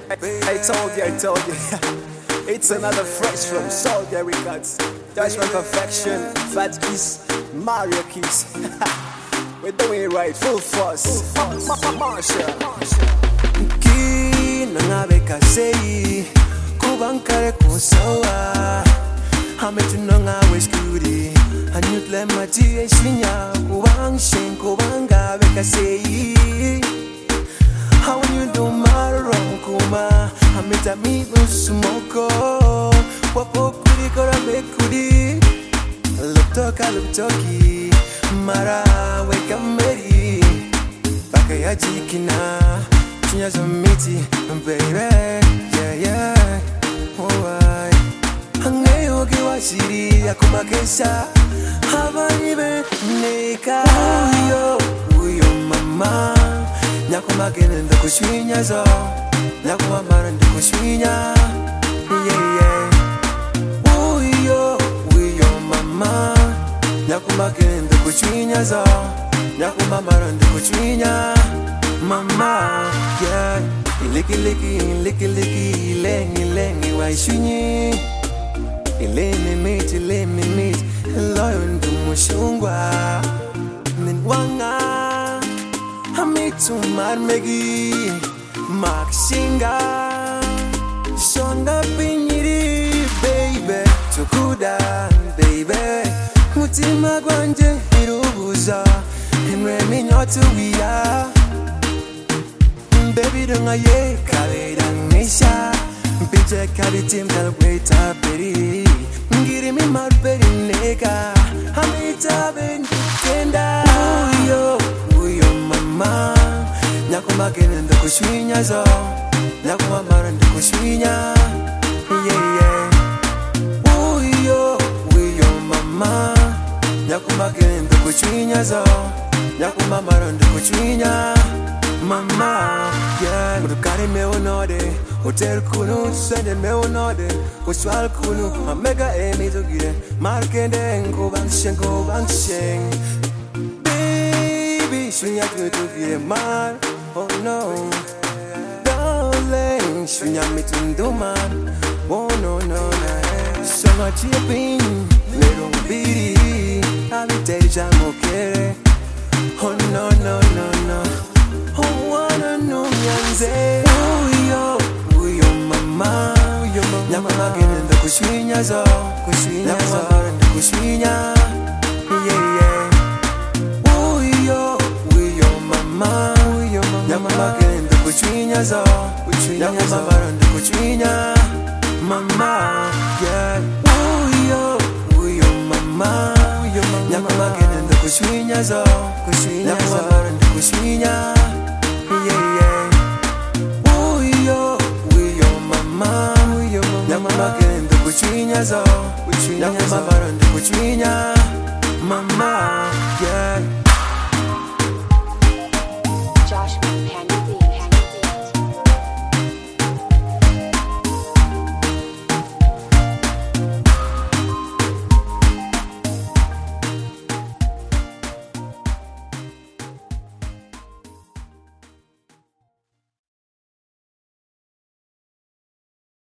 I told you. It's another fresh from Soldier Records. Judgment Perfection, Fat Keys, Mario Keys. We're doing it right, full force. Marshall. Kina ngabe kasei kubankare kusawa hametuno ngawe skudi anyutle mati eshinya kubang shen kubangabe kasei how you do marong kuma hamita mi usmoko wapo kuri kora bekudi luptoki mara we kameri bakaya jikina Chinyas a meaty, baby, yeah. Alright. Hangayo kiwa shiri akuma kesha. Habaribe neka. Uyo mama. Nyakuma kene ndako shwinya zo. Nyakuma mara ndako shwinya. Yeah. Uyo mama. Nyakuma kene ndako shwinya zo. Nyakuma mara ndako shwinya. Mama, yeah. Licky, lengi, why shunyi? Let me meet, lion to mushungwa. Ninwanga, hamitu marmegi, makshinga. Shonda binyiri, baby, chokuda, baby. Mutima gwanje, hirubuza, himremi nyotu wia. Baby don't I ye carry down Misha Picture carry team that wait up berry Give me my berry nigga Hamita ben kenda Uyo mama Nyakuma kene ndo kushwinya zo Nyakuma mara ndo kushwinya Yeah Uyo mama Nyakuma kene ndo kushwinya zo Nyakuma mara ndo kushwinya Mama, yeah. Mudukari me onode, hotel kunu, sende me onode, ushwal kunu, amega emi zogire, markende nko bangshen. Baby, shunya kutugire man, oh no, darling, shunya mitunduman, oh no. So much yipping, little bitty, habiteja mokere, oh no. Oh, wanna know nyanze Uyo mama Nyakuma kene ndo kushwinya zo Nyakuma mara ndo kushwinya Yeah Uyo mama Nyakuma kene ndo kushwinya zo Nyakuma mara ndo kushwinya Mama Yeah Uyo mama Nyakuma kene ndo kushwinya zo Nyakuma mara ndo kushwinya Yeah. Uyo mama. Nyakuma kene ndo kuchwinya zo. Nyakuma mara ndo kuchwinya.